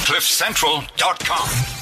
CliffCentral.com.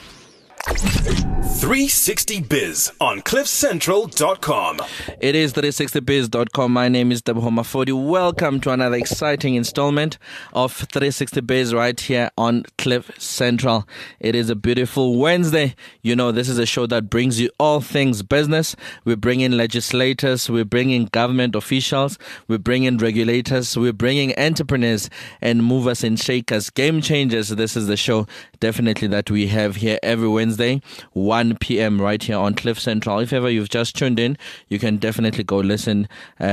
360biz on CliffCentral.com. It is 360biz.com. My name is Debo Mafodi. Welcome to another exciting installment of 360biz right here on Cliff Central. It is a beautiful Wednesday. You know, this is a show that brings you all things business. We bring in legislators, we bring in government officials, we bring in regulators, we bring in entrepreneurs and movers and shakers, game changers. This is the show definitely that we have here every Wednesday, 1 p.m. right here on Cliff Central. If ever you've just tuned in, you can definitely go listen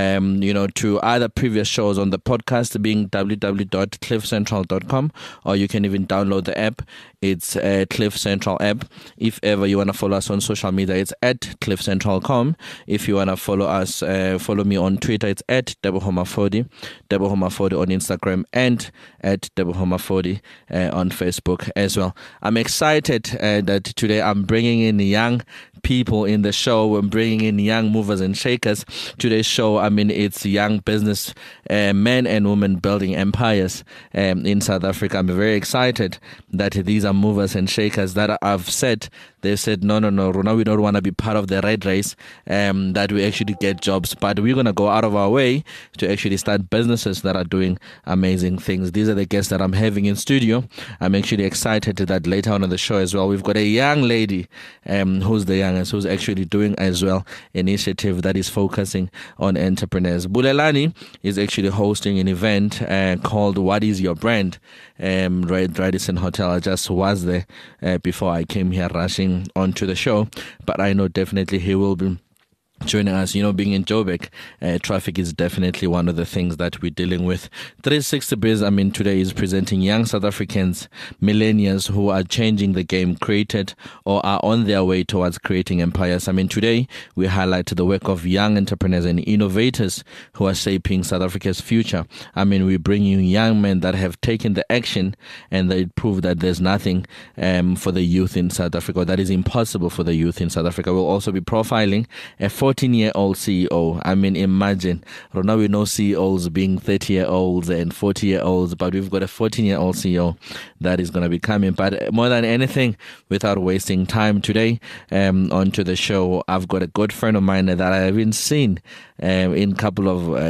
to other previous shows on the podcast, being www.cliffcentral.com, or you can even download the app. It's a Cliff Central app. If ever you want to follow us on social media, it's at cliffcentral.com. If you want to follow us, follow me on Twitter, it's at DeboHomafodi on Instagram, and at DeboHomafodi on Facebook as well. I'm excited that today I'm bringing in young people in the show. I'm bringing in young movers and shakers. Today's show, it's young business men and women building empires in South Africa. I'm very excited that these are movers and shakers that they've said, no, Rona, we don't want to be part of the red race, that we actually get jobs, but we're going to go out of our way to actually start businesses that are doing amazing things. These are the guests that I'm having in studio. I'm actually excited that later on in the show as well, we've got a young lady who's the youngest, who's actually doing as well initiative that is focusing on entrepreneurs. Bulelani is actually hosting an event called What Is Your Brand? Radisson Hotel. I just was there before I came here rushing onto the show, but I know definitely he will be joining us. Being in Joburg, traffic is definitely one of the things that we're dealing with. 360biz, today is presenting young South Africans, millennials who are changing the game, created or are on their way towards creating empires. Today we highlight the work of young entrepreneurs and innovators who are shaping South Africa's future. We bring you young men that have taken the action and they prove that there's nothing for the youth in South Africa, that is impossible for the youth in South Africa. We'll also be profiling a 14-year-old CEO. Imagine, right now we know CEOs being 30-year-olds and 40-year-olds, but we've got a 14-year-old CEO that is going to be coming. But more than anything, without wasting time today, onto the show, I've got a good friend of mine that I haven't seen in a couple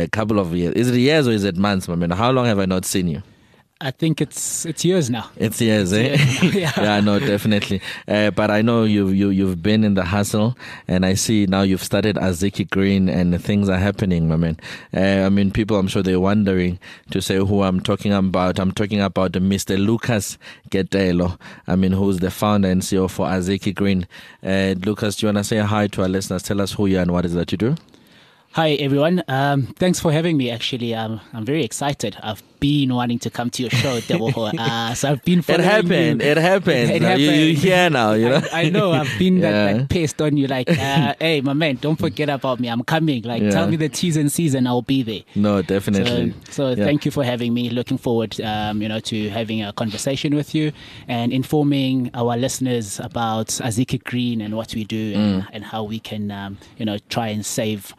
of years. Is it years or is it months? How long have I not seen you? I think it's years now. It's years, eh? Yeah, no, definitely. But I know you've been in the hustle, and I see now you've started Aziki Green, and things are happening, my man. People, I'm sure they're wondering to say who I'm talking about. I'm talking about Mr. Lucas Getelo. Who's the founder and CEO for Aziki Green. Lucas, do you want to say hi to our listeners? Tell us who you are and what is that you do? Hi, everyone. Thanks for having me. Actually, I'm very excited. I've been wanting to come to your show, Debo. So I've been following you. It happened. You're here now, I know. I've been that pissed on you, hey, my man, don't forget about me. I'm coming. Tell me the T's and C's and I'll be there. No, definitely. So thank you for having me. Looking forward, to having a conversation with you and informing our listeners about Aziki Green and what we do and how we can, try and save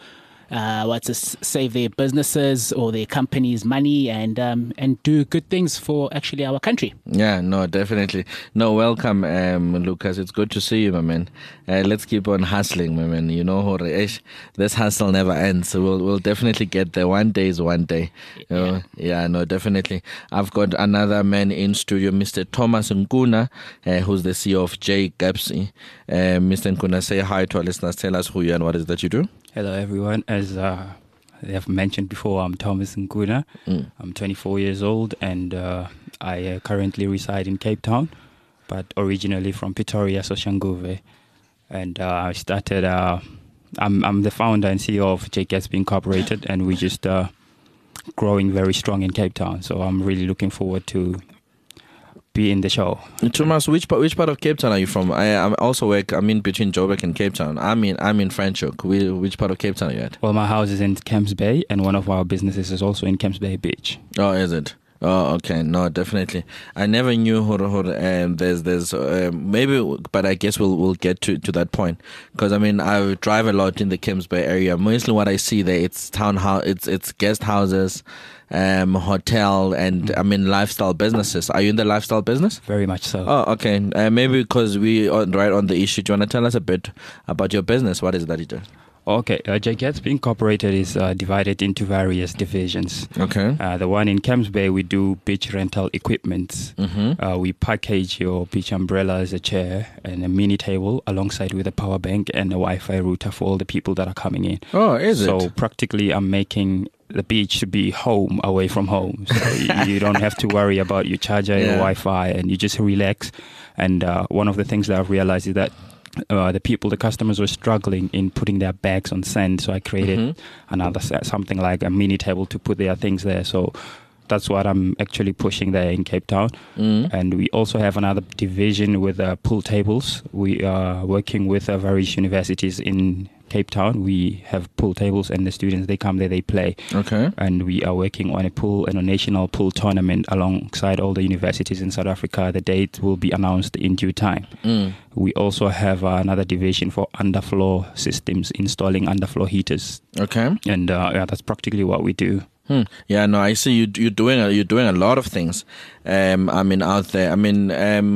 their businesses or their companies' money and do good things for actually our country. Yeah, no, definitely. No, welcome, Lucas. It's good to see you, my man. Let's keep on hustling, my man. This hustle never ends. So we'll definitely get there. One day is one day. Yeah, no, definitely. I've got another man in studio, Mr. Thomas Nkuna, who's the CEO of J. Gapsy. Mr. Nkuna, say hi to our listeners. Tell us who you are and what is it that you do. Hello, everyone. As they have mentioned before, I'm Thomas Nkuna. I'm 24 years old and I currently reside in Cape Town, but originally from Pretoria, Soshanguve. And I started, I'm the founder and CEO of J. Gatsby Incorporated, and we're just growing very strong in Cape Town. So I'm really looking forward to be in the show. Thomas, which part of Cape Town are you from? I'm in between Joburg and Cape Town. I'm in Franschhoek. Which part of Cape Town are you at? Well, my house is in Camps Bay, and one of our businesses is also in Camps Bay Beach. Oh, is it? Oh, okay. No, definitely. I never knew there's maybe, but I guess we'll get to that point, because I mean I drive a lot in the Camps Bay area. Mostly what I see there, it's townhouse, it's guest houses, hotel, and I mean lifestyle businesses. Are you in the lifestyle business? Very much so. Oh, okay. Maybe because we are right on the issue. Do you want to tell us a bit about your business? What is it that you do? Okay, J Gatsby Incorporated is divided into various divisions. Okay. The one in Camps Bay, we do beach rental equipment. We package your beach umbrella as a chair and a mini table alongside with a power bank and a Wi-Fi router for all the people that are coming in. Oh, is it? So practically I'm making the beach to be home away from home. So you don't have to worry about your charger, your Wi-Fi, and you just relax. And one of the things that I've realized is that the customers were struggling in putting their bags on sand, so I created something like a mini table to put their things there. So that's what I'm actually pushing there in Cape Town. And we also have another division with pool tables. We are working with various universities in Cape Town. We have pool tables, and the students, they come there, they play. Okay. And we are working on a national pool tournament alongside all the universities in South Africa. The date will be announced in due time. We also have another division for underfloor systems, installing underfloor heaters. Okay. And that's practically what we do. Yeah, no, I see you're doing a lot of things. I mean, out there. I mean,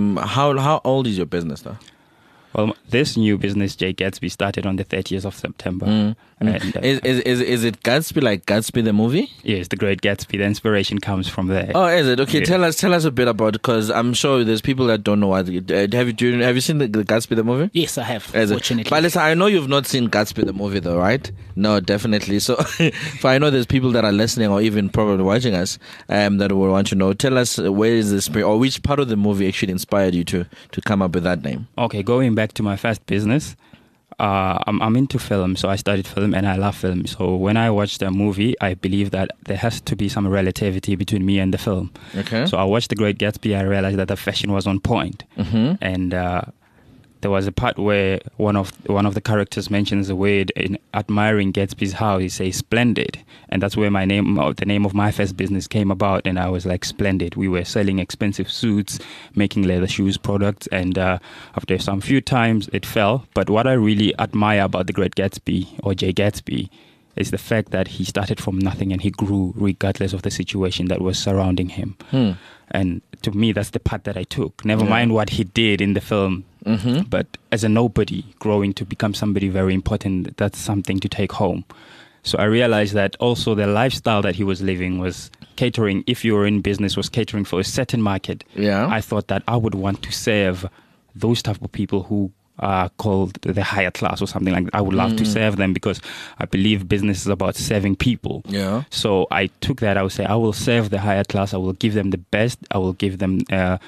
how old is your business though? Well, this new business, J Gatsby, started on the 30th of September. And, is it Gatsby, like Gatsby the movie? Yes, The Great Gatsby. The inspiration comes from there. Oh, is it? Okay, Yeah. tell us a bit about it, because I'm sure there's people that don't know what. Have you seen the Gatsby the movie? Yes, I have. Is it? Fortunately, But listen, I know you've not seen Gatsby the movie though, right? No, definitely. So, I know there's people that are listening or even probably watching us that will want to know. Tell us, where is the spirit, or which part of the movie actually inspired you to come up with that name? Okay, going back to my first business, I'm into film, so I studied film and I love film. So when I watched a movie, I believe that there has to be some relativity between me and the film. Okay. So I watched The Great Gatsby. I realized that the fashion was on point. And there was a part where one of the characters mentions the word in admiring Gatsby's house. He says splendid, and that's where the name of my first business came about. And I was like, splendid. We were selling expensive suits, making leather shoes products, and after some few times it fell. But what I really admire about The Great Gatsby, or J Gatsby, is the fact that he started from nothing and he grew regardless of the situation that was surrounding him. And to me, that's the part that I took. Never mind what he did in the film, but as a nobody, growing to become somebody very important, that's something to take home. So I realized that also the lifestyle that he was living was catering. If you were in business, was catering for a certain market. Yeah. I thought that I would want to serve those type of people who are called the higher class or something like that. I would love to serve them, because I believe business is about serving people. Yeah. So I took that. I would say I will serve the higher class. I will give them the best. I will give them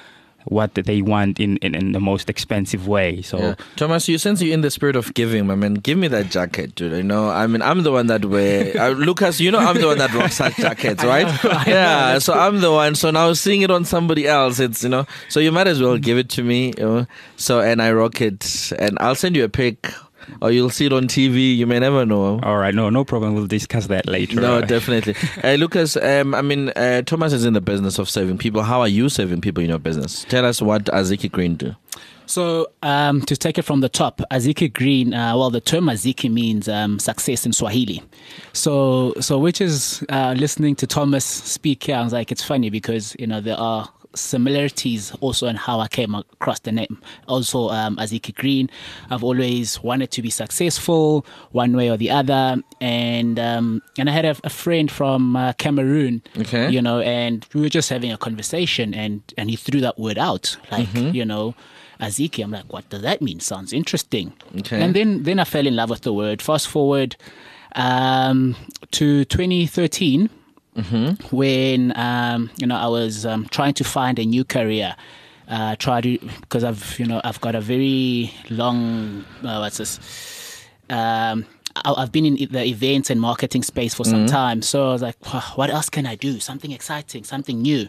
what they want in the most expensive way. So Yeah. Thomas, you sense you're in the spirit of giving. I mean, give me that jacket, dude. You know, I mean, I'm the one that Lucas, you know, I'm the one that rocks such jackets, right? Yeah. So I'm the one. So now seeing it on somebody else, it's, you know, so you might as well give it to me. You know? So, and I rock it, and I'll send you a pic, or you'll see it on TV. You may never know. all right, no problem. We'll discuss that later. No, definitely. Lucas, I mean, Thomas is in the business of serving people. How are you serving people in your business? Tell us what Aziki Green do. So, to take it from the top, Aziki Green, the term Aziki means success in Swahili. So which is, listening to Thomas speak here, I was like, it's funny because, you know, there are similarities also in how I came across the name. Also, Aziki Green, I've always wanted to be successful one way or the other, and I had a friend from Cameroon, Okay. you know, and we were just having a conversation, and he threw that word out, like, you know, Aziki. I'm like, what does that mean? Sounds interesting. Okay. And then I fell in love with the word. Fast forward to 2013. When you know, I was trying to find a new career, because I've got a very long I've been in the events and marketing space for some time, so I was like, what else can I do? Something exciting, something new.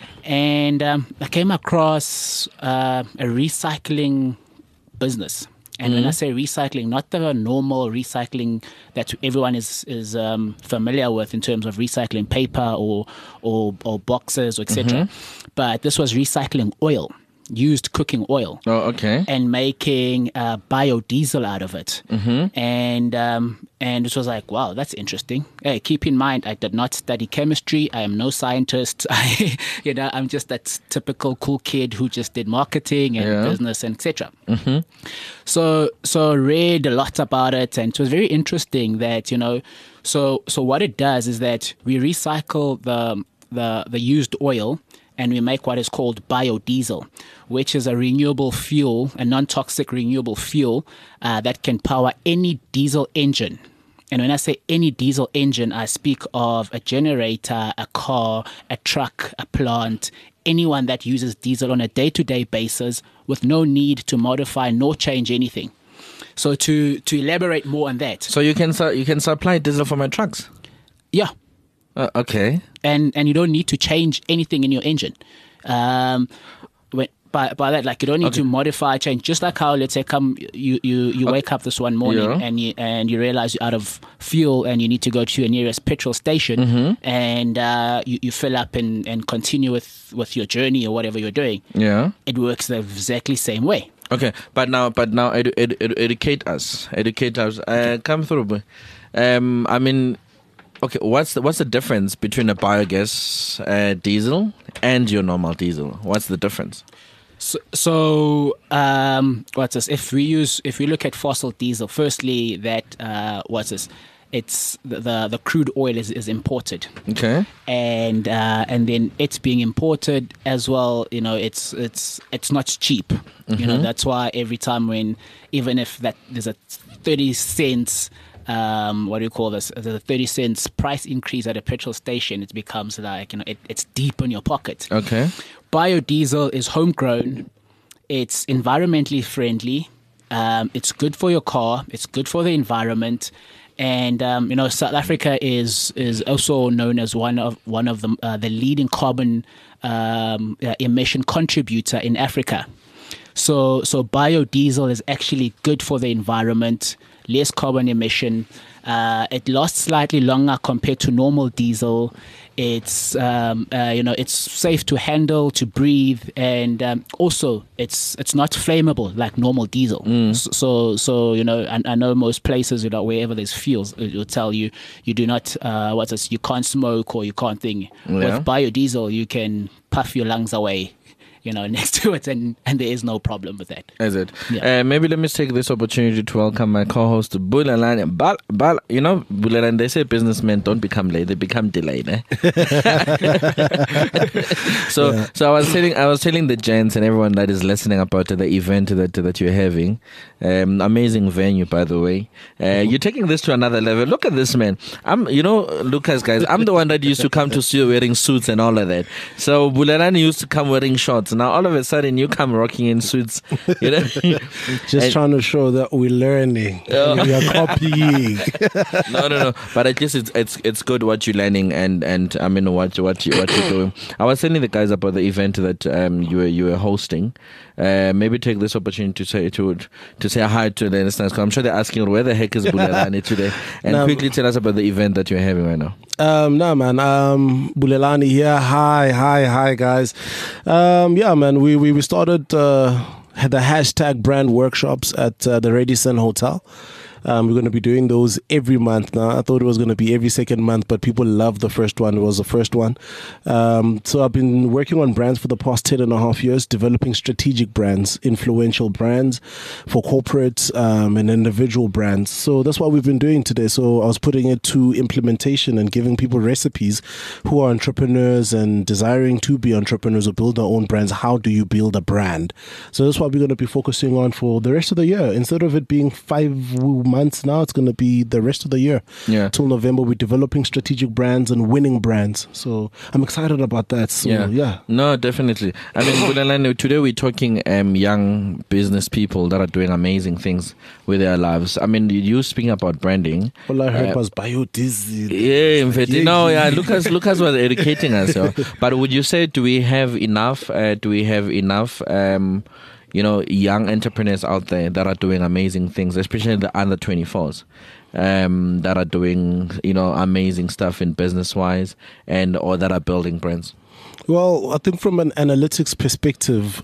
And I came across a recycling business. And when I say recycling, not the normal recycling that everyone is familiar with in terms of recycling paper or boxes, etc. But this was recycling oil, used cooking oil. Oh, okay. And making biodiesel out of it. And it was like, wow, that's interesting. Hey, keep in mind, I did not study chemistry. I am no scientist. I'm just that typical cool kid who just did marketing and business and etc. So read a lot about it, and it was very interesting that, so what it does is that we recycle the used oil, and we make what is called biodiesel, which is a renewable fuel, a non-toxic renewable fuel that can power any diesel engine. And when I say any diesel engine, I speak of a generator, a car, a truck, a plant, anyone that uses diesel on a day-to-day basis with no need to modify nor change anything. So to elaborate more on that. So you can supply diesel for my trucks? Yeah. Okay. And you don't need to change anything in your engine. By that, like, you don't need to modify, change. Just like how, let's say, you wake up this one morning and you realize you're out of fuel and you need to go to your nearest petrol station and you fill up and continue with your journey or whatever you're doing. Yeah, it works the exactly same way. Okay, but now, educate us. Come through. I mean. Okay, what's the difference between a biogas diesel and your normal diesel? What's the difference? So what's this? If we look at fossil diesel, firstly, that what's this? It's the crude oil is imported. Okay. And then it's being imported as well. It's not cheap. That's why every time even if that there's a 30 cents. What do you call this? The 30 cents price increase at a petrol station, it becomes like, it's deep in your pocket. Okay. Biodiesel is homegrown. It's environmentally friendly. It's good for your car. It's good for the environment. And, South Africa is also known as one of the leading carbon emission contributor in Africa. So biodiesel is actually good for the environment, less carbon emission. It lasts slightly longer compared to normal diesel. It's it's safe to handle, to breathe, and also it's not flammable like normal diesel. So I know most places, wherever there's fuels, it will tell you do not you can't smoke or you can't thing. With biodiesel, you can puff your lungs away. Next to it, and there is no problem with that. Is it? Yeah. Maybe let me take this opportunity to welcome my co-host, Bulelani. Bulelani, they say businessmen don't become late; they become delayed. So I was telling the gents and everyone that is listening about the event that you're having. Amazing venue, by the way. You're taking this to another level. Look at this man. Lucas, guys. I'm the one that used to come to see you wearing suits and all of that. So Bulelani used to come wearing shorts. Now all of a sudden you come rocking in suits, Just trying to show that we're learning. We are copying. No. But at least it's good what you're learning and I mean what you're doing. I was telling the guys about the event that you were hosting. Maybe take this opportunity to say hi to the listeners, because I'm sure they're asking where the heck is Bulelani today, and quickly tell us about the event that you're having right now. Bulelani here. Hi guys. We started the hashtag brand workshops at the Radisson Hotel. We're going to be doing those every month now. I thought it was going to be every second month, but people loved the first one. It was the first one. So I've been working on brands for the past 10.5 years, developing strategic brands, influential brands for corporates and individual brands. So that's what we've been doing today. So I was putting it to implementation and giving people recipes who are entrepreneurs and desiring to be entrepreneurs or build their own brands. How do you build a brand? So that's what we're going to be focusing on for the rest of the year. Instead of it being 5 months now, it's going to be the rest of the year. Yeah. Till November, we're developing strategic brands and winning brands. So I'm excited about that. So, yeah. No, definitely. I mean, Bulelani, today we're talking young business people that are doing amazing things with their lives. I mean, you speaking about branding. All I heard was biodiesel. Yeah, in fact, Lucas was educating us. But would you say, do we have enough young entrepreneurs out there that are doing amazing things, especially the under 24s. That are doing, amazing stuff in business-wise or that are building brands? Well, I think from an analytics perspective,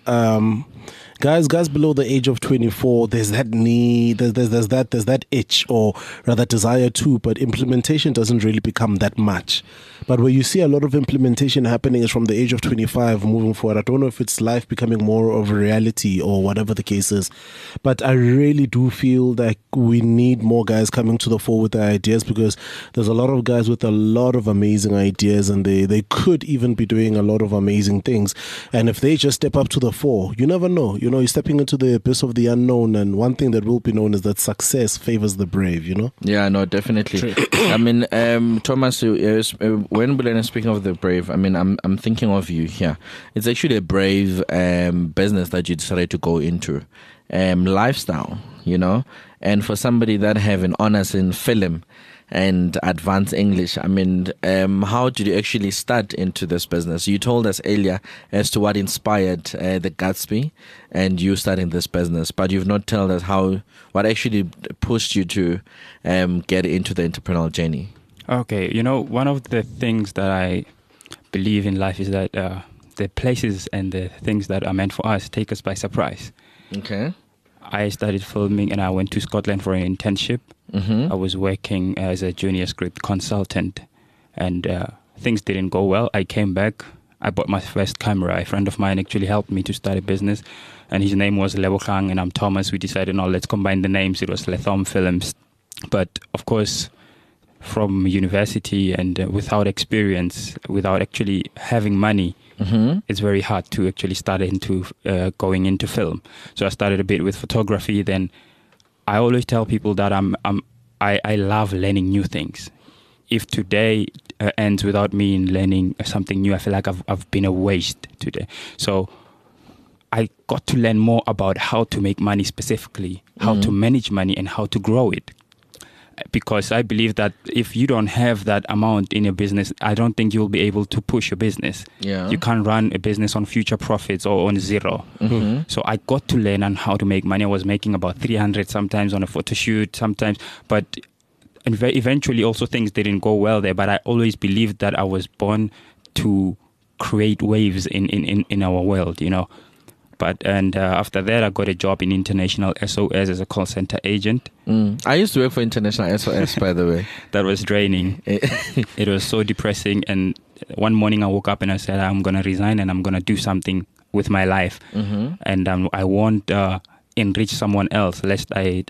guys below the age of 24, there's that need, there's that itch, or rather desire too, but implementation doesn't really become that much. But where you see a lot of implementation happening is from the age of 25 moving forward. I don't know if it's life becoming more of a reality or whatever the case is, but I really do feel that we need more guys coming to the fore with their ideas, because there's a lot of guys with a lot of amazing ideas, and they could even be doing a lot of amazing things. And if they just step up to the fore, you never know. You're stepping into the abyss of the unknown, and one thing that will be known is that success favors the brave, Yeah, no, definitely. I mean, Thomas, when Bulena is speaking of the brave, I mean, I'm thinking of you here. It's actually a brave business that you decided to go into. Lifestyle, and for somebody that have an honors in film and advanced English, I mean, how did you actually start into this business? You told us earlier as to what inspired the Gatsby and you starting this business, but you've not told us what actually pushed you to get into the entrepreneurial journey. Okay, one of the things that I believe in life is that the places and the things that are meant for us take us by surprise. Okay. I started filming and I went to Scotland for an internship. Mm-hmm. I was working as a junior script consultant, and things didn't go well. I came back. I bought my first camera. A friend of mine actually helped me to start a business, and his name was Lebogang and I'm Thomas. We decided, no, let's combine the names. It was Lethom Films. But of course, from university and without experience, without actually having money, mm-hmm. it's very hard to actually start into going into film. So I started a bit with photography. Then I always tell people that I love learning new things. If today ends without me learning something new, I feel like I've been a waste today. So I got to learn more about how to make money specifically, how to manage money and how to grow it. Because I believe that if you don't have that amount in your business, I don't think you'll be able to push your business. Yeah. You can't run a business on future profits or on zero. Mm-hmm. So I got to learn on how to make money. I was making about 300 sometimes on a photo shoot, sometimes. But eventually also things didn't go well there. But I always believed that I was born to create waves in our world, But after that, I got a job in International SOS as a call center agent. I used to work for International SOS, by the way. That was draining. It was so depressing. And one morning I woke up and I said, I'm going to resign and I'm going to do something with my life. Mm-hmm. And I won't enrich someone else, lest I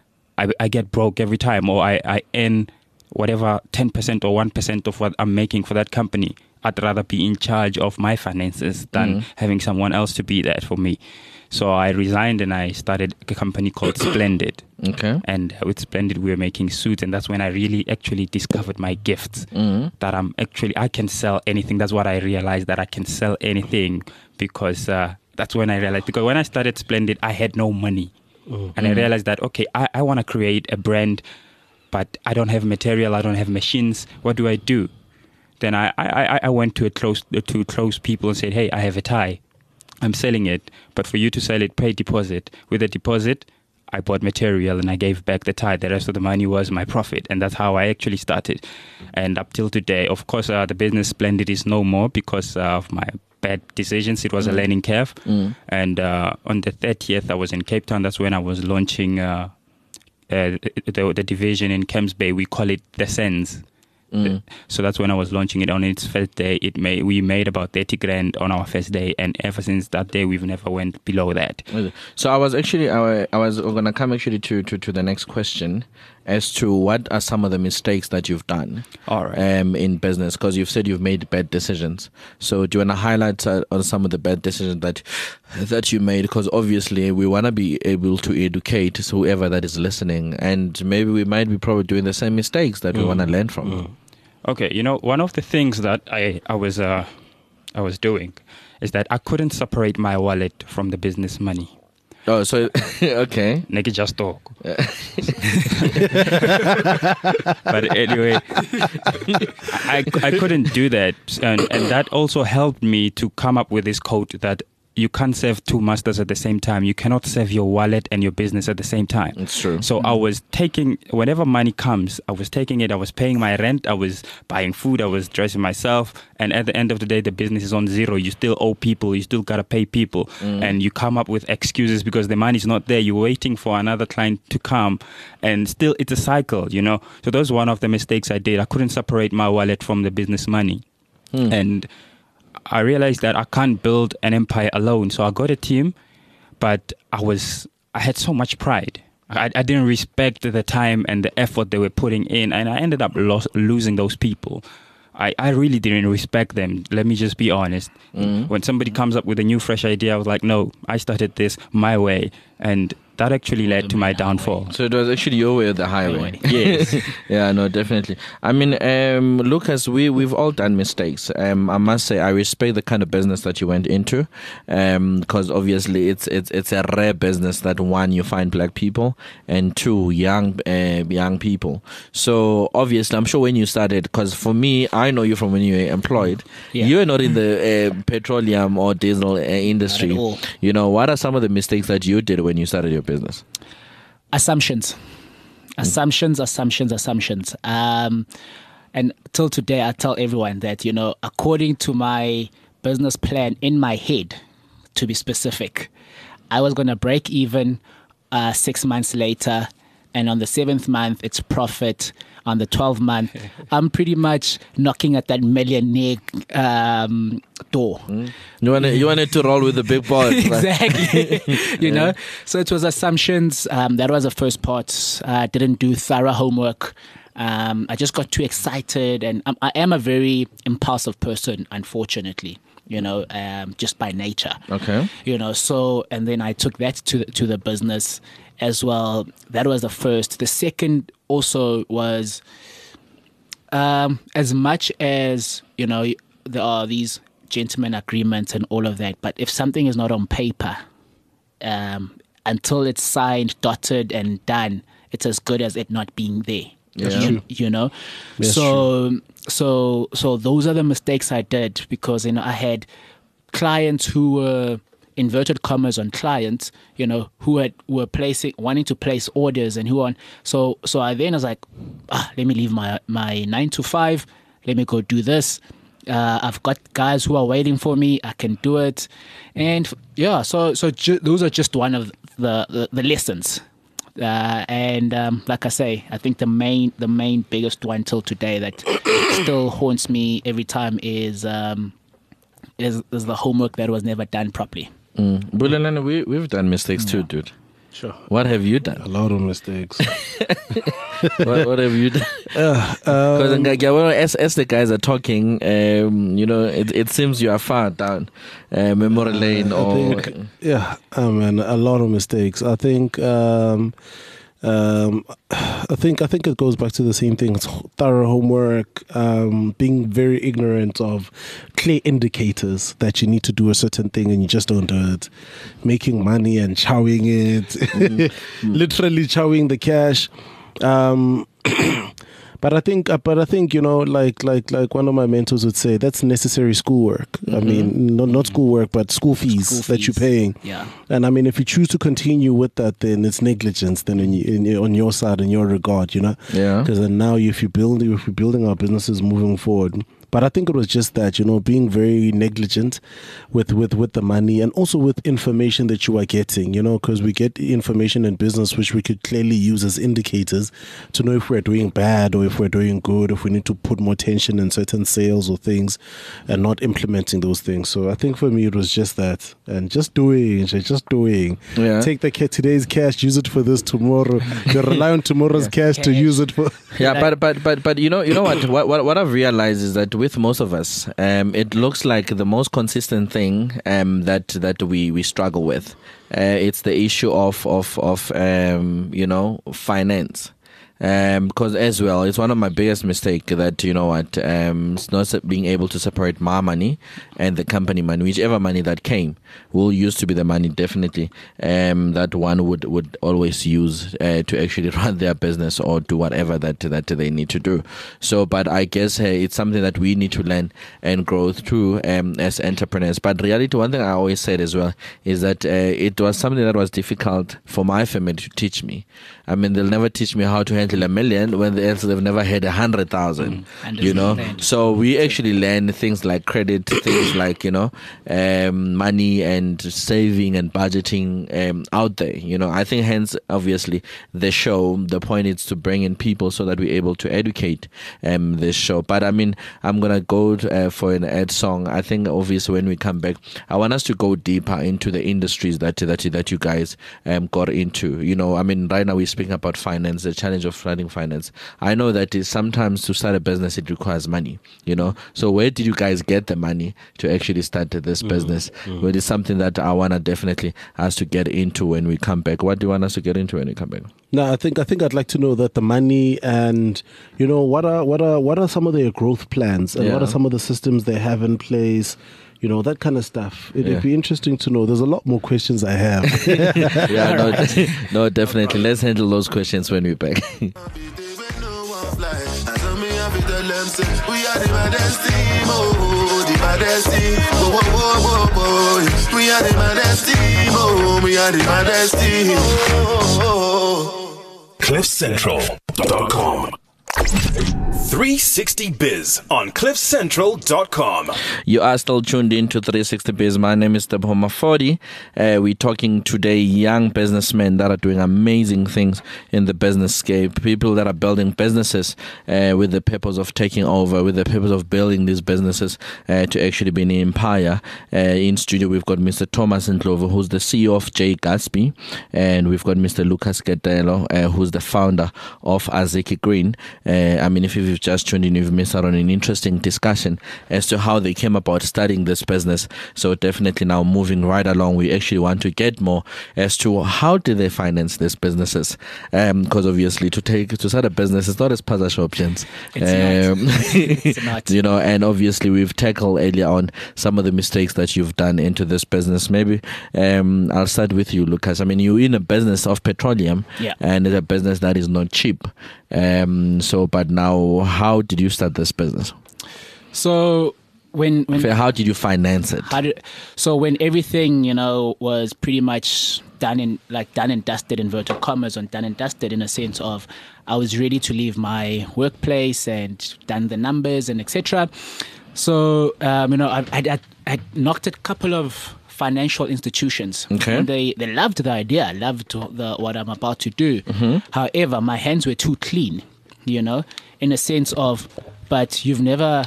get broke every time, or I earn whatever 10% or 1% of what I'm making for that company. I'd rather be in charge of my finances than having someone else to be there for me. So I resigned and I started a company called Splendid. Okay. And with Splendid, we were making suits. And that's when I really actually discovered my gifts. That I can sell anything. That's what I realized, that I can sell anything, because that's when I realized. Because when I started Splendid, I had no money. And I realized that, okay, I want to create a brand, but I don't have material. I don't have machines. What do I do? Then I went to close people and said, hey, I have a tie. I'm selling it. But for you to sell it, pay deposit. With the deposit, I bought material and I gave back the tie. The rest of the money was my profit. And that's how I actually started. And up till today, of course, the business Splendid is no more because of my bad decisions. It was a learning curve. And on the 30th, I was in Cape Town. That's when I was launching the division in Camps Bay. We call it the Sens. So that's when I was launching it on its first day. We made about 30 grand on our first day, and ever since that day we've never went below that. So I was gonna come actually to the next question as to what are some of the mistakes that you've done in business, because you've said you've made bad decisions. So do you want to highlight on some of the bad decisions that you made? Because obviously we want to be able to educate whoever that is listening, and maybe we might be probably doing the same mistakes that we want to learn from. Okay, one of the things that I was doing is that I couldn't separate my wallet from the business money. Oh, so okay. Nigga just talk. But anyway, I couldn't do that, and that also helped me to come up with this quote that you can't serve two masters at the same time. You cannot serve your wallet and your business at the same time. It's true. So I was taking, whenever money comes, I was taking it. I was paying my rent. I was buying food. I was dressing myself. And at the end of the day, the business is on zero. You still owe people. You still got to pay people. And you come up with excuses because the money's not there. You're waiting for another client to come. And still, it's a cycle, you know. So that was one of the mistakes I did. I couldn't separate my wallet from the business money. And I realized that I can't build an empire alone. So I got a team, but I had so much pride. I didn't respect the time and the effort they were putting in, and I ended up losing those people. I really didn't respect them. Let me just be honest. When somebody comes up with a new, fresh idea, I was like, no, I started this my way. And that actually led to my downfall. So it was actually your way or the highway. Yes. Yeah, no, definitely. I mean, Lucas, we've all done mistakes. I must say, I respect the kind of business that you went into, because obviously it's a rare business that, one, you find black people, and two, young people. So obviously, I'm sure when you started, because for me, I know you from when you were employed. Yeah. You were not in the petroleum or diesel industry. Not at all. You know, what are some of the mistakes that you did when you started your business? Assumptions. And till today, I tell everyone that, you know, according to my business plan in my head, to be specific, I was going to break even 6 months later. And on the 7th month, it's profit. On the 12th month, I'm pretty much knocking at that millionaire door. You wanted to roll with the big boys. Exactly. you know, so it was assumptions. That was the first part. I didn't do thorough homework. I just got too excited, and I am a very impulsive person, unfortunately. You know, just by nature. Okay. You know, so, and then I took that to the business as well. That was the first. The second also was, as much as, you know, there are these gentleman agreements and all of that, but if something is not on paper, until it's signed, dotted, and done, it's as good as it not being there. Yeah. You know, That's so those are the mistakes I did, because, you know, I had clients who were, inverted commas on clients, you know, who were wanting to place orders, and who on. So I then was like, let me leave my 9 to 5. Let me go do this. I've got guys who are waiting for me. I can do it, and yeah. So those are just one of the lessons. And like I say, I think the main biggest one till today that still haunts me every time is the homework that was never done properly. Bulelani, we've done mistakes too, dude. Sure. What have you done? A lot of mistakes. what have you done? Because as the guys are talking, you know, it seems you are far down memory lane. Man, a lot of mistakes. I think it goes back to the same thing. It's thorough homework, being very ignorant of clear indicators that you need to do a certain thing and you just don't do it. Making money and chowing it, literally chowing the cash. But I think you know, like one of my mentors would say, that's necessary schoolwork. I mean, not schoolwork, but school fees that you're paying. Yeah. And I mean, if you choose to continue with that, then it's negligence. Then on your side, in your regard, you know. Yeah. Because then now, if we're building our businesses moving forward. But I think it was just that, you know, being very negligent with the money, and also with information that you are getting, you know, because we get information in business which we could clearly use as indicators to know if we're doing bad or if we're doing good, if we need to put more attention in certain sales or things, and not implementing those things. So I think for me it was just that, and just doing. Yeah. Take today's cash, use it for this tomorrow. You rely on tomorrow's cash to use it for. Yeah, but you know what I've realized is that with most of us, it looks like the most consistent thing that we struggle with. It's the issue of you know, finance. Because as well, it's one of my biggest mistake that, you know what, it's not being able to separate my money and the company money, whichever money that came will used to be the money definitely that one would always use to actually run their business or do whatever that they need to do. So, but I guess it's something that we need to learn and grow through as entrepreneurs. But reality, one thing I always said as well is that it was something that was difficult for my family to teach me. I mean, they'll never teach me how to handle $1 million when they've never had 100,000. You know, so we actually learn things like credit, things like, you know, money and saving and budgeting out there. You know, I think hence obviously the point is to bring in people so that we're able to educate this show. But I mean, I'm gonna go for an ad song. I think obviously when we come back, I want us to go deeper into the industries that you guys got into. You know, I mean, right now we're speaking about finance, the challenge of running finance. I know that sometimes to start a business it requires money. You know, so where did you guys get the money to actually start this business? Well, it's something that I wanna definitely us to get into when we come back. What do you want us to get into when we come back? No, I think I'd like to know that the money and, you know, what are some of their growth plans and what are some of the systems they have in place, you know, that kind of stuff. It'd be interesting to know. There's a lot more questions I have. No, definitely. Let's handle those questions when we're back. We are the baddest team, oh, the baddest team, oh, oh, oh, oh, oh. We are the baddest team, oh, we are the baddest team, oh, oh, oh. CliffCentral.com. 360biz on CliffCentral.com. You are still tuned in to 360biz. My name is Teboho Mafodi. We're talking today young businessmen that are doing amazing things in the business scape. People that are building businesses with the purpose of taking over, with the purpose of building these businesses to actually be an empire. In studio, we've got Mr. Thomas Ndlovu, who's the CEO of J. Gatsby, and we've got Mr. Lucas Ketelo, who's the founder of Aziki Green. I mean, if you've just tuned in, you've missed out on an interesting discussion as to how they came about starting this business. So definitely now moving right along, we actually want to get more as to how did they finance these businesses? Because obviously to start a business is not as Pazash options. It's not. You know, and obviously we've tackled earlier on some of the mistakes that you've done into this business. Maybe I'll start with you, Lucas. I mean, you're in a business of petroleum, and it's a business that is not cheap. But now, how did you start this business? So how did you finance it? So when everything, you know, was pretty much done and dusted, inverted commas, on done and dusted, in a sense of I was ready to leave my workplace and done the numbers and etc. So you know, I knocked at a couple of financial institutions. Okay. And they loved the idea, loved what I'm about to do. Mm-hmm. However, my hands were too clean, you know, in a sense of, but you've never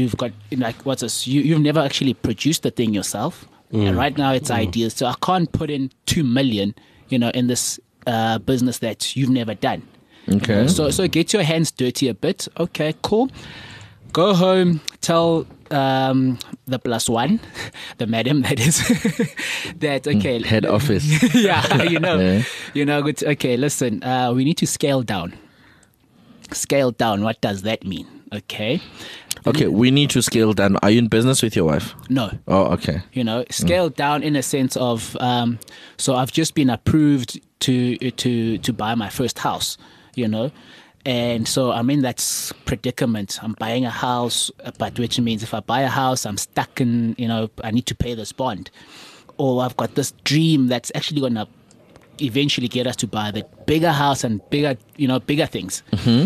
actually produced the thing yourself. And right now it's ideas. So I can't put in 2 million, you know, in this business that you've never done. Okay. You know? So get your hands dirty a bit. Okay, cool. Go home, tell the plus one, the madam that is, that, okay. Head office. Yeah, you know. Yeah. You know, okay, listen, we need to scale down. Scale down, what does that mean? Okay. Okay, we need to scale down. Are you in business with your wife? No. Oh, okay. You know, scale down in a sense of, so I've just been approved to buy my first house, you know. And so I'm in that predicament. I'm buying a house, but which means if I buy a house, I'm stuck in, you know, I need to pay this bond. Or I've got this dream that's actually going to eventually get us to buy the bigger house and bigger things. Mm-hmm.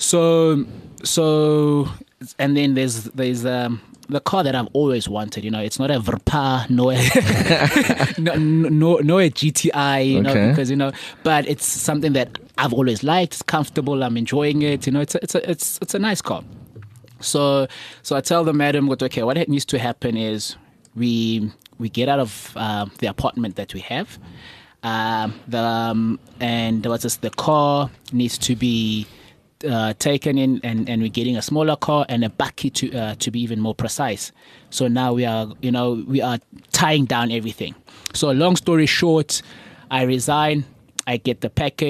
So, and then there's the car that I've always wanted. You know, it's not a Verpa, no a GTI, you know, because, you know, but it's something that I've always liked. It's comfortable. I'm enjoying it. You know, it's a nice car. So I tell the madam, okay, what needs to happen is we get out of the apartment that we have. The car needs to be taken in, and we're getting a smaller car and a bakkie to be even more precise. So now we are tying down everything. So long story short, I resign, I get the package,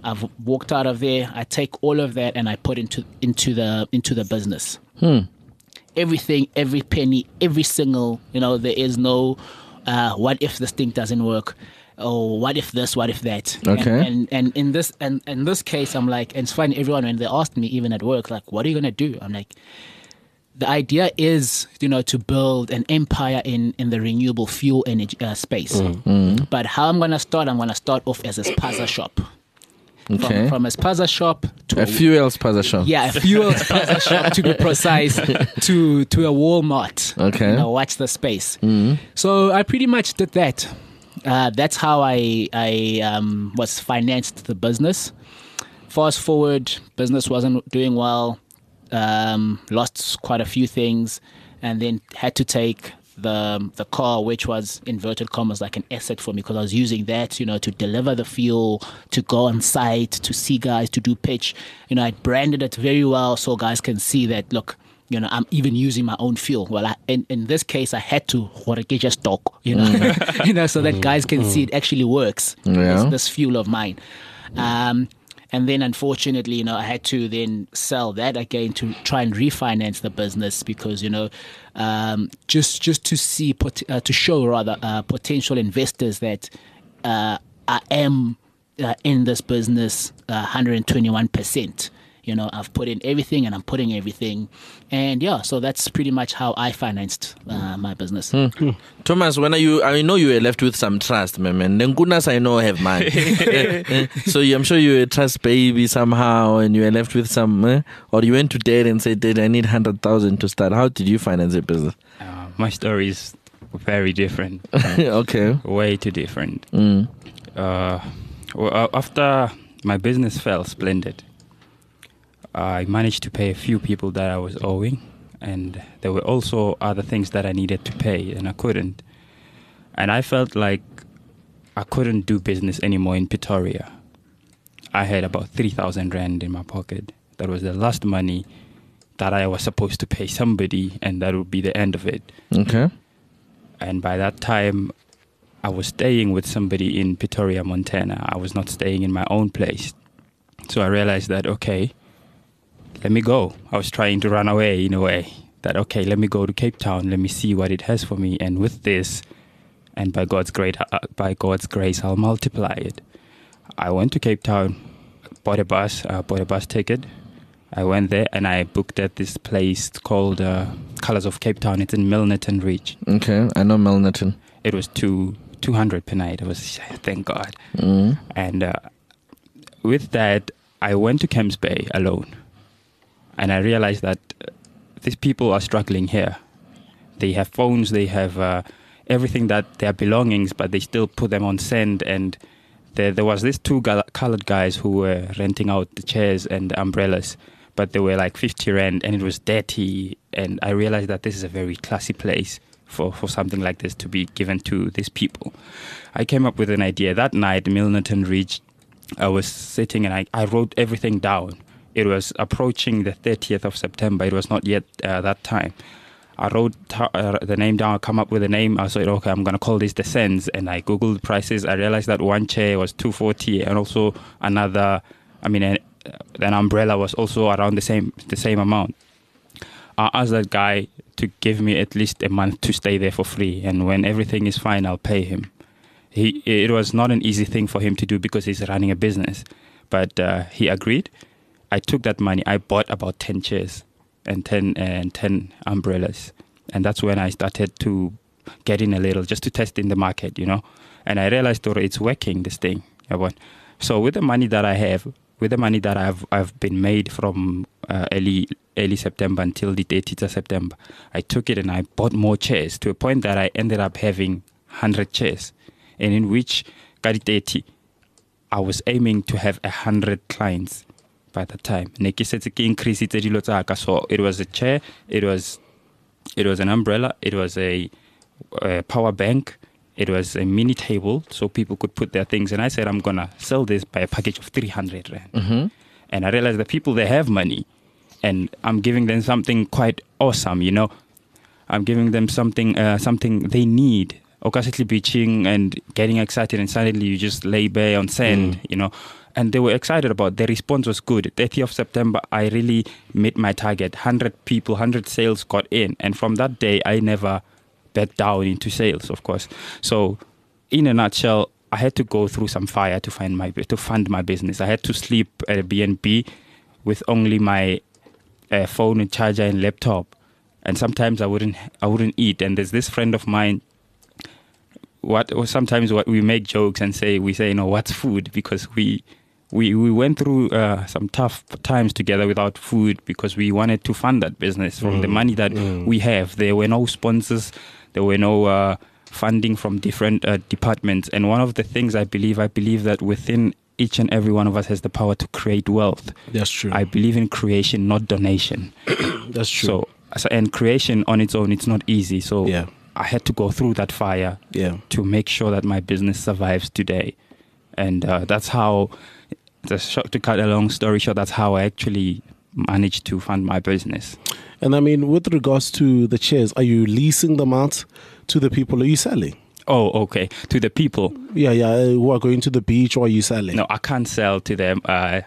I've walked out of there. I take all of that and I put into the business. Everything, every penny, every single, there is no what if this thing doesn't work, or what if this, what if that. Okay. And in this case, I'm like, and it's funny, everyone, when they asked me, even at work, like, what are you going to do? I'm like, the idea is, to build an empire in the renewable fuel energy space. But how I'm going to start off as a spaza shop. Okay. From a spaza shop to A fuel spaza shop. Yeah, a fuel spaza shop, to be precise, to a Walmart. Okay. Watch the space. So I pretty much did that. That's how I was financed the business. Fast forward, business wasn't doing well. Lost quite a few things, and then had to take the car, which was inverted commas like an asset for me, because I was using that, to deliver the fuel, to go on site, to see guys, to do pitch. I branded it very well so guys can see that, look, I'm even using my own fuel. Well, in this case, I had to just talk, so that guys can see it actually works. Yeah. This fuel of mine. And then, unfortunately, I had to then sell that again to try and refinance the business, because, just to see, to show rather potential investors that I am in this business 121%. I've put in everything and I'm putting everything. And so that's pretty much how I financed my business. Thomas, I know you were left with some trust, man. Ngunas, I know, have money. So I'm sure you were a trust baby somehow, and you were left with some, or you went to Dad and said, Dad, I need 100,000 to start. How did you finance your business? My story is very different. Okay. Way too different. After my business fell splendid, I managed to pay a few people that I was owing, and there were also other things that I needed to pay and I couldn't. And I felt like I couldn't do business anymore in Pretoria. I had about 3,000 Rand in my pocket. That was the last money that I was supposed to pay somebody, and that would be the end of it. Okay. And by that time, I was staying with somebody in Pretoria, Montana. I was not staying in my own place. So I realized that, okay, let me go. I was trying to run away in a way. That, okay, let me go to Cape Town. Let me see what it has for me. And with this, and by God's grace, I'll multiply it. I went to Cape Town, bought a bus ticket. I went there and I booked at this place called Colours of Cape Town. It's in Milnerton Ridge. Okay, I know Milnerton. It was 200 per night. It was, thank God. And with that, I went to Camps Bay alone. And I realized that these people are struggling here. They have phones, they have everything, that their belongings, but they still put them on send. And there was these two colored guys who were renting out the chairs and the umbrellas, but they were like 50 Rand and it was dirty. And I realized that this is a very classy place for something like this to be given to these people. I came up with an idea. That night, Milnerton Ridge, I was sitting and I wrote everything down. It was approaching the 30th of September. It was not yet that time. I wrote the name down, I come up with a name. I said, okay, I'm going to call this the Sens. And I Googled prices. I realized that one chair was 240 and also another, an umbrella was also around the same amount. I asked that guy to give me at least a month to stay there for free. And when everything is fine, I'll pay him. It was not an easy thing for him to do because he's running a business. But he agreed. I took that money. I bought about 10 chairs and 10 umbrellas. And that's when I started to get in a little, just to test in the market, And I realized it's working, this thing. So with the money that I have, with the money that I've been made from early September until the 30th of September, I took it and I bought more chairs to a point that I ended up having 100 chairs. And in which, I was aiming to have 100 clients by that time. So it was a chair, it was an umbrella, it was a power bank, it was a mini table so people could put their things. And I said, I'm going to sell this by a package of 300 Rand. Mm-hmm. And I realized that people, they have money. And I'm giving them something quite awesome, I'm giving them something they need. Occasionally bitching and getting excited, and suddenly you just lay bare on sand, and they were excited about it. The response was good. 30th of September, I really met my target. 100 people, 100 sales got in. And from that day, I never backed down into sales, of course. So in a nutshell, I had to go through some fire to fund my business. I had to sleep at a B&B with only my phone and charger and laptop. And sometimes I wouldn't eat. And there's this friend of mine, sometimes we make jokes and we say, what's food? Because we went through some tough times together without food because we wanted to fund that business from the money that we have. There were no sponsors. There were no funding from different departments. And one of the things I believe that within each and every one of us has the power to create wealth. That's true. I believe in creation, not donation. That's true. So, and creation on its own, it's not easy. So yeah. I had to go through that fire to make sure that my business survives today. And that's how, to cut a long story short, that's how I actually managed to fund my business. And I mean, with regards to the chairs, are you leasing them out to the people? Are you selling? Oh, okay. To the people? Yeah. Who are going to the beach, or are you selling? No, I can't sell to them. I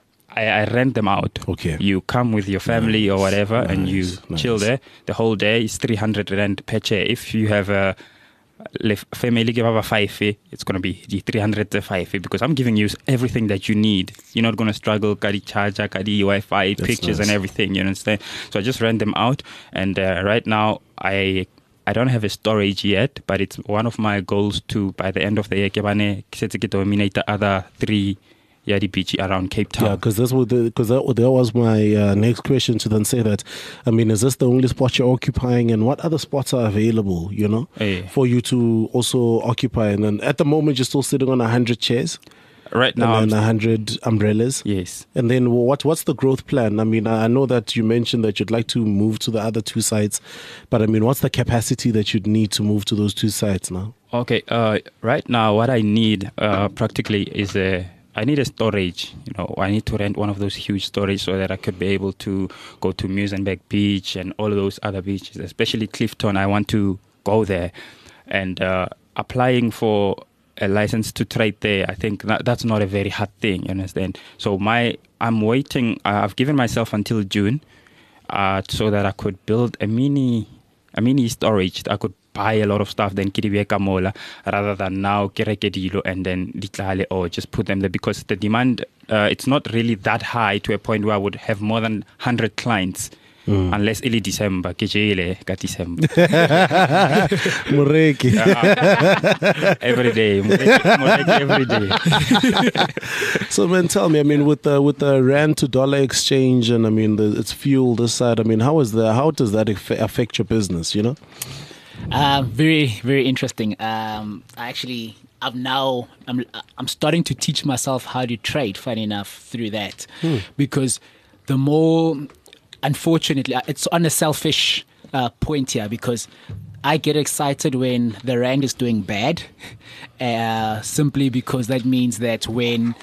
rent them out. Okay. You come with your family or whatever, and you chill there. The whole day is 300 rand per chair. If you have a family give over 5, it's going to be 305 because I'm giving you everything that you need. You're not going to struggle, got the charger, got the Wi-Fi, pictures and everything, you understand? So I just rent them out, and right now I don't have a storage yet, but it's one of my goals to, by the end of the year, to dominate the other 3 Yadi Beach around Cape Town. Yeah, because that was my next question to then say that. I mean, is this the only spot you're occupying, and what other spots are available, for you to also occupy? And then at the moment, you're still sitting on 100 chairs. Right now, and then 100 umbrellas. Yes. And then what's the growth plan? I mean, I know that you mentioned that you'd like to move to the other 2 sites, but I mean, what's the capacity that you'd need to move to those 2 sites now? Okay. Right now, what I need practically is I need a storage. I need to rent one of those huge storage so that I could be able to go to Muizenberg Beach and all of those other beaches, especially Clifton. I want to go there, and applying for a license to trade there, I think that's not a very hard thing, you understand? So I'm waiting. I've given myself until June so that I could build a mini storage. I could buy a lot of stuff, then Kiriweka Mola, rather than now Kirekedilo and then Litlale, or just put them there, because the demand, it's not really that high to a point where I would have more than 100 clients. Unless early December, December. Mureki. Every day, Mureki every day. So, man, tell me, I mean, with the rand to dollar exchange, and I mean, it's fuel this side. I mean, how does that affect your business? Very, very interesting. I'm starting to teach myself how to trade, funny enough, through that, because the more, unfortunately, it's on a selfish point here, because I get excited when the rand is doing bad, simply because that means that when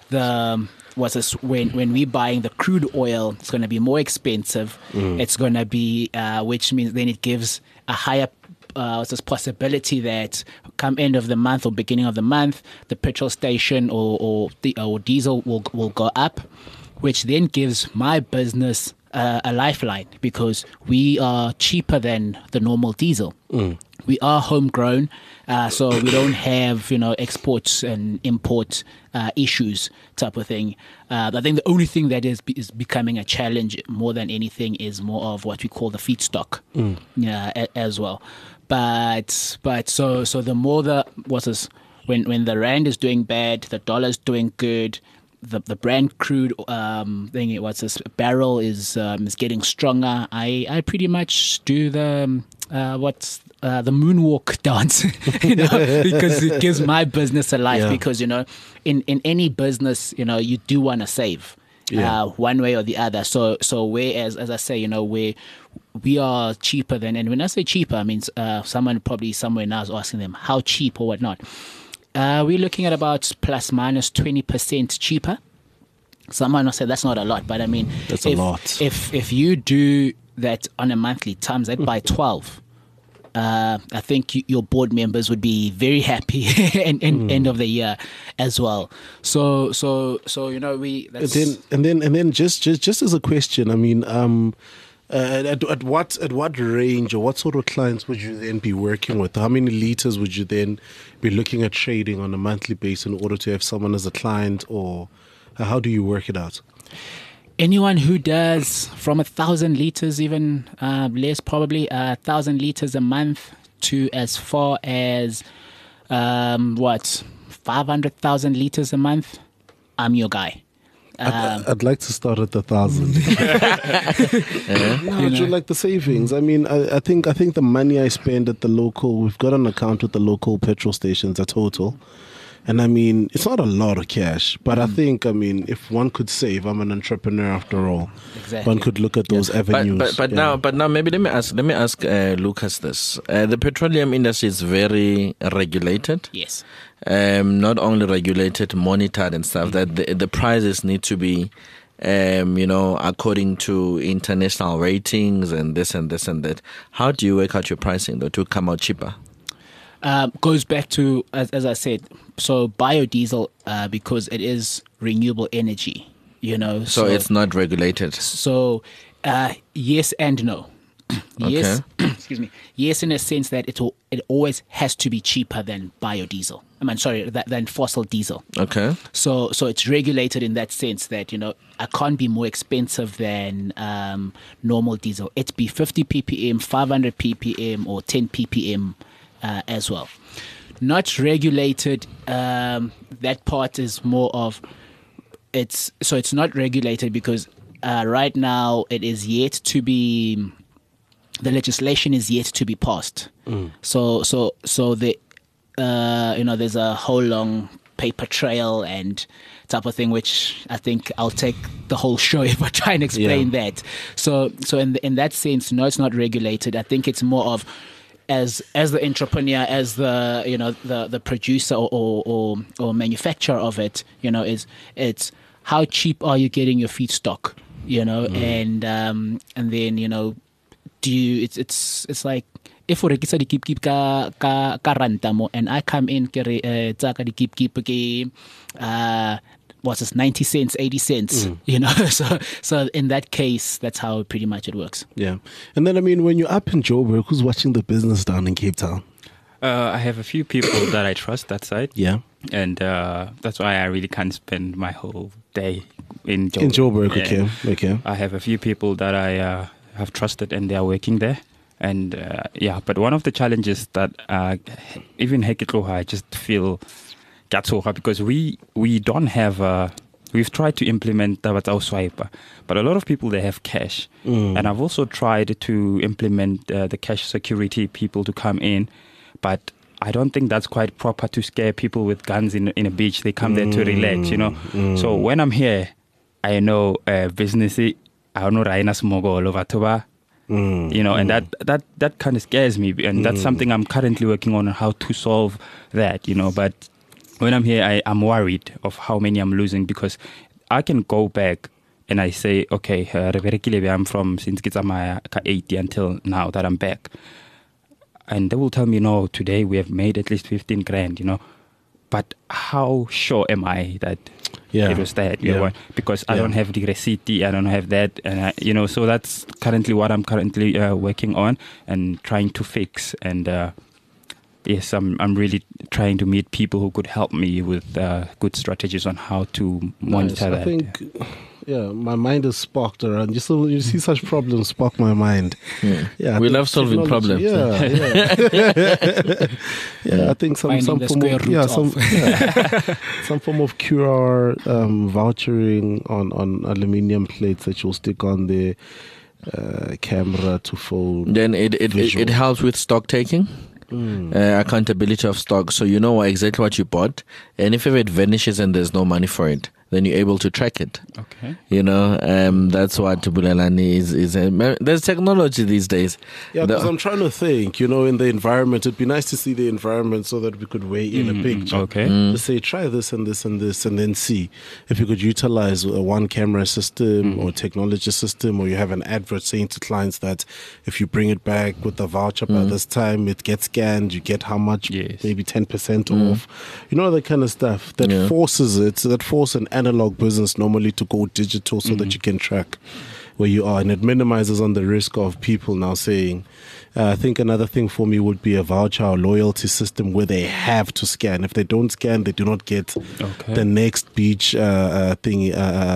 we're buying the crude oil, it's going to be more expensive. It's going to be, which means then it gives a higher possibility that come end of the month or beginning of the month, the petrol station or diesel will go up, which then gives my business a lifeline, because we are cheaper than the normal diesel. We are homegrown, so we don't have exports and import issues type of thing. I think the only thing that is becoming a challenge more than anything is more of what we call the feedstock, as well. But so the more when the rand is doing bad, the dollar's doing good. The Brent crude barrel is getting stronger. I pretty much do the moonwalk dance, because it gives my business a life. Yeah. Because in any business, you do want to save, one way or the other. So whereas, as I say, we are cheaper than, and when I say cheaper, I mean someone probably somewhere now is asking them how cheap or whatnot. We're looking at about plus minus 20% cheaper. Someone will say that's not a lot, but I mean, that's a lot. If you do that on a monthly times that by 12, I think your board members would be very happy end of the year as well. So you know, that's... and then just as a question, I mean, at what range or what sort of clients would you then be working with? How many liters would you then be looking at trading on a monthly basis in order to have someone as a client, or how do you work it out? Anyone who does from 1,000 liters, even less, probably 1,000 liters a month, to as far as 500,000 liters a month, I'm your guy. I'd like to start at 1,000. Would you like the savings? I mean, I think the money I spend at the local, we've got an account with the local petrol stations at Total. And I mean, it's not a lot of cash, but I think, I mean, if one could save, I'm an entrepreneur after all. Exactly. One could look at those avenues. But now maybe let me ask Lucas this. The petroleum industry is very regulated. Yes. Not only regulated, monitored and stuff. That the prices need to be, according to international ratings and this and this and that. How do you work out your pricing though to come out cheaper? Goes back to, as I said, so biodiesel, because it is renewable energy, you know. So it's not regulated. So, yes and no. Yes, Okay. excuse me. Yes, in a sense that it always has to be cheaper than biodiesel. Than fossil diesel. Okay. So it's regulated in that sense that, you know, I can't be more expensive than normal diesel. It be 50 ppm, 500 ppm, or 10 ppm. As well. Not regulated, that part is more of, it's not regulated because right now it is yet to be, the legislation is yet to be passed. So the, there's a whole long paper trail and type of thing, which I think I'll take the whole show if I try and explain that. So in that sense, no, it's not regulated. I think it's more of, as the entrepreneur, as the producer or manufacturer of it, you know, it's how cheap are you getting your feedstock, you know, and then, you know, it's like, if we rekisa di keep ka ranta mo, and I come in ke re tsaka di keep ke what's this, 90 cents, 80 cents, you know. So in that case, that's how pretty much it works. Yeah. And then, I mean, when you're up in Joburg, who's watching the business down in Cape Town? I have a few people that I trust that side. Yeah. And that's why I really can't spend my whole day in Joburg. In Joburg, Yeah. okay. I have a few people that I have trusted and they are working there. And but one of the challenges that even Hekitloha, I just feel because we don't have we've tried to implement Tabatau Swiper, but a lot of people, they have cash. And I've also tried to implement the cash security people to come in, but I don't think that's quite proper to scare people with guns in a beach. They come there to relax, you know. So when I'm here, I know business, I know Raina Smogo all over Toba. You know, and that kind of scares me, and that's something I'm currently working on how to solve that, you know. But when I'm here, I'm worried of how many I'm losing, because I can go back and I say, okay, I'm from since Kitsamaya 80 until now that I'm back. And they will tell me, no, today we have made at least 15 grand, you know. But how sure am I that it was that? You know, because I don't have the receipt, I don't have that. And, you know, so that's currently what I'm currently working on and trying to fix. And yes, I'm really trying to meet people who could help me with good strategies on how to monitor that. I think, my mind is sparked around. You see such problems spark my mind. Yeah, we love solving problems. Yeah. I think some form of some form of QR vouchering on aluminium plates that you'll stick on the camera to phone. Then it helps with stock taking. Accountability of stock, so you know exactly what you bought, and if it vanishes and there's no money for it, then you're able to track it. Okay. That's what Bulelani is. There's technology these days. Yeah, because I'm trying to think, in the environment, it'd be nice to see the environment so that we could weigh in a picture. Okay. To say, try this and this and this, and then see if you could utilize a one camera system or technology system, or you have an advert saying to clients that if you bring it back with the voucher by this time, it gets scanned, you get how much, maybe 10% off. That kind of stuff that force an analog business normally to go digital so that you can track where you are, and it minimizes on the risk of people now saying, I think another thing for me would be a voucher or loyalty system where they have to scan. If they don't scan, they do not get the next beach thing,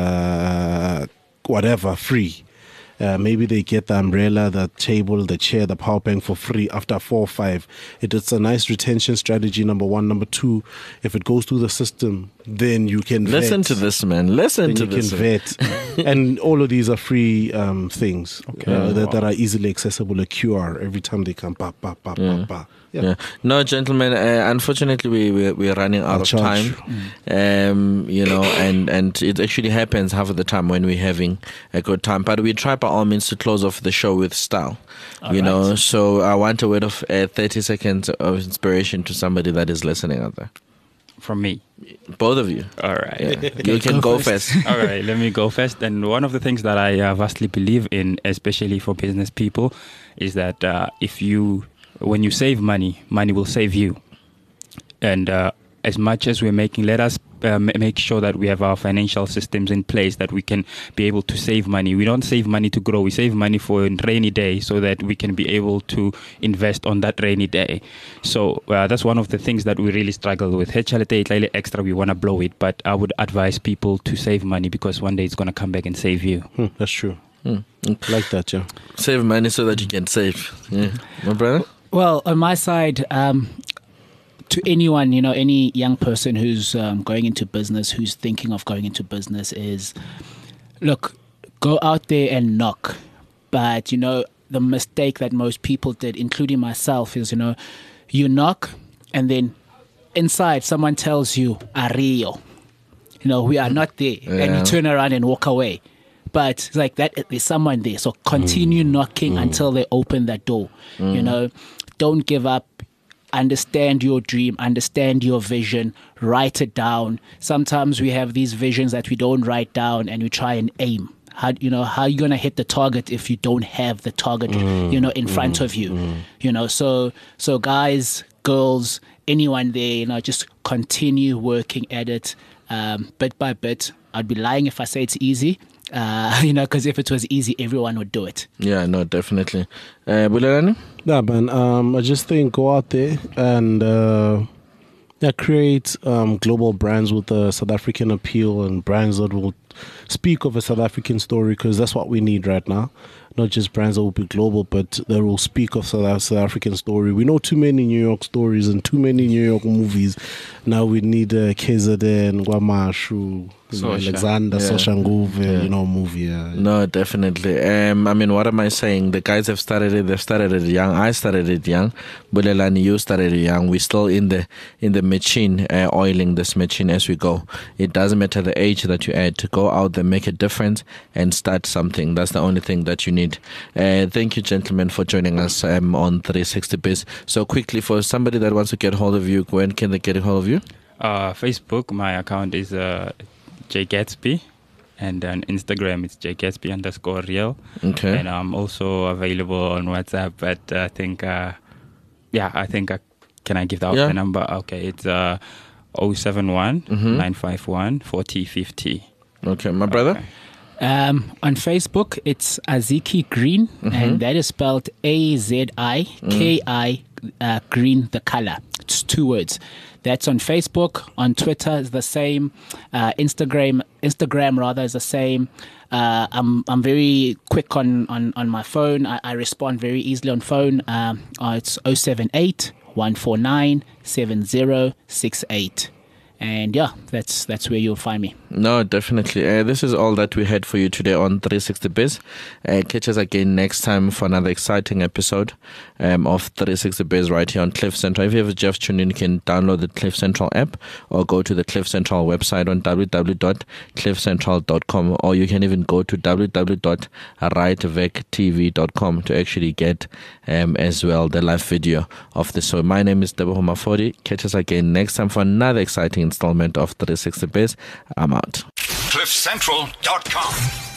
whatever, free. Maybe they get the umbrella, the table, the chair, the power bank for free after 4 or 5. It's a nice retention strategy, number one. Number two, if it goes through the system, then you can listen vet. To this, man. Listen to this. You can vet. And all of these are free things that are easily accessible. A QR every time they come. Yeah. No, gentlemen, unfortunately we're running out of time. And it actually happens half of the time when we're having a good time. But we try by all means to close off the show with style. Right. So I want a word of 30 seconds of inspiration to somebody that is listening out there. From me? Both of you. All right. Yeah. You can go first. All right, let me go first. And one of the things that I vastly believe in, especially for business people, is that when you save money, money will save you. And as much as we're making, let us make sure that we have our financial systems in place that we can be able to save money. We don't save money to grow. We save money for a rainy day so that we can be able to invest on that rainy day. So that's one of the things that we really struggle with. Extra, we want to blow it, but I would advise people to save money because one day it's going to come back and save you. That's true. Like that, yeah. Save money so that you can save. Yeah. My brother? Well, on my side, to anyone, any young person who's going into business, who's thinking of going into business is, look, go out there and knock. But, the mistake that most people did, including myself, is, you knock and then inside someone tells you, Ario, we are not there. Yeah. And you turn around and walk away. But it's like that, there's someone there. So continue knocking until they open that door. Don't give up. Understand your dream, understand your vision, write it down. Sometimes we have these visions that we don't write down and we try and aim. How are you going to hit the target if you don't have the target, in front of you? So guys, girls, anyone there, just continue working at it bit by bit. I'd be lying if I say it's easy. Because if it was easy, everyone would do it. Yeah, no, definitely. Bulelani? Yeah, man. I just think go out there and create global brands with a South African appeal and brands that will speak of a South African story, because that's what we need right now. Not just brands that will be global, but that will speak of South African story. We know too many New York stories and too many New York movies. Now we need KZN, Guamashu, Alexander, Soshanguve, movie. Yeah. No, definitely. What am I saying? The guys have started it. They've started it young. I started it young. Bulelani, you started it young. We're still in the machine, oiling this machine as we go. It doesn't matter the age that you add. To go out there, make a difference, and start something. That's the only thing that you need. Thank you, gentlemen, for joining us on 360 Biz. So quickly, for somebody that wants to get hold of you, when can they get a hold of you? Facebook, my account is J Gatsby, and on Instagram it's jgatsby_real. Okay. And I'm also available on WhatsApp, but I think can I give out the number? Okay, it's 071 951 4050. Okay, my brother? Okay. On Facebook, it's Aziki Green, and that is spelled AZIKI Green, the color. It's 2 words. That's on Facebook. On Twitter is the same. Instagram rather is the same. I'm very quick on my phone. I respond very easily on phone. It's 078 149 7068. And that's where you'll find me. No, definitely. This is all that we had for you today on 360 Biz. Catch us again next time for another exciting episode of 360 Biz right here on Cliff Central. If you have just tuned in, you can download the Cliff Central app or go to the Cliff Central website on www.cliffcentral.com, or you can even go to www.rightvectv.com to actually get as well the live video of the show. My name is Debo Mafodi. Catch us again next time for another exciting installment of 360 Biz. I'm out. CliffCentral.com.